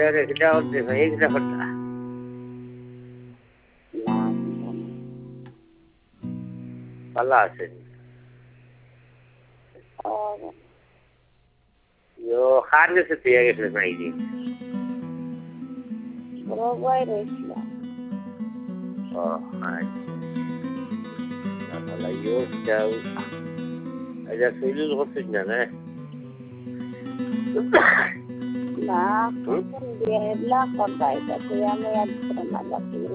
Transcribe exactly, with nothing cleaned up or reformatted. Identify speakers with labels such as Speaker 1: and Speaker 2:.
Speaker 1: Kaya kita udah saya kita pernah. Palasin.
Speaker 2: Oh.
Speaker 1: Yo, harga setiap kita naik.
Speaker 2: Berapa ini?
Speaker 1: Oh, hai. Kalau yo jauh, ada filem hospital na.
Speaker 2: Nah, kan dia lah kontak itu yang yang malaki